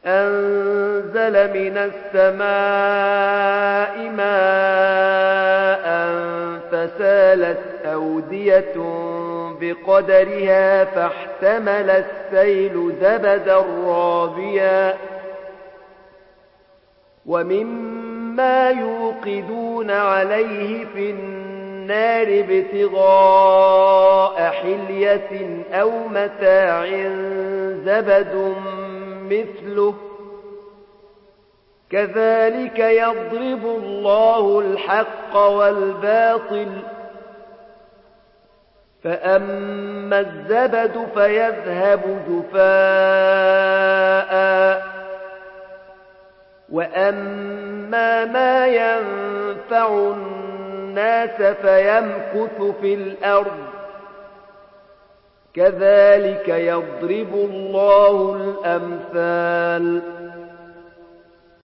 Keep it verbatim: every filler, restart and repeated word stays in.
أنزل من السماء ماء فسالت أودية بقدرها فاحتمل السيل زبدا رابيا ومما يوقدون عليه في النار ابتغاء حلية أو متاع زبد مثله كذلك يضرب الله الحق والباطل فأما الزبد فيذهب جفاء وأما ما ينفع الناس فيمكث في الأرض كذلك يضرب الله الأمثال